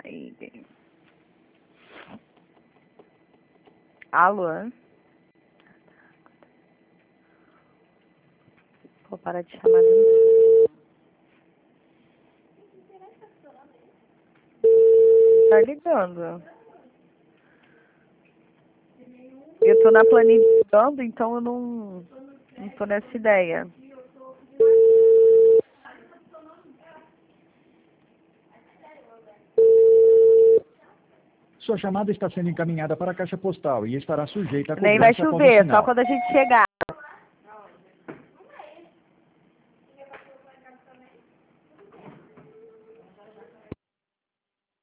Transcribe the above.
Alô? Vou parar de chamar. Tá ligando. Eu tô na planilha ligando, então eu não tô nessa ideia. Sua chamada está sendo encaminhada para a caixa postal e estará sujeita a Nem vai cobrança após o chover, só sinal. quando a gente chegar.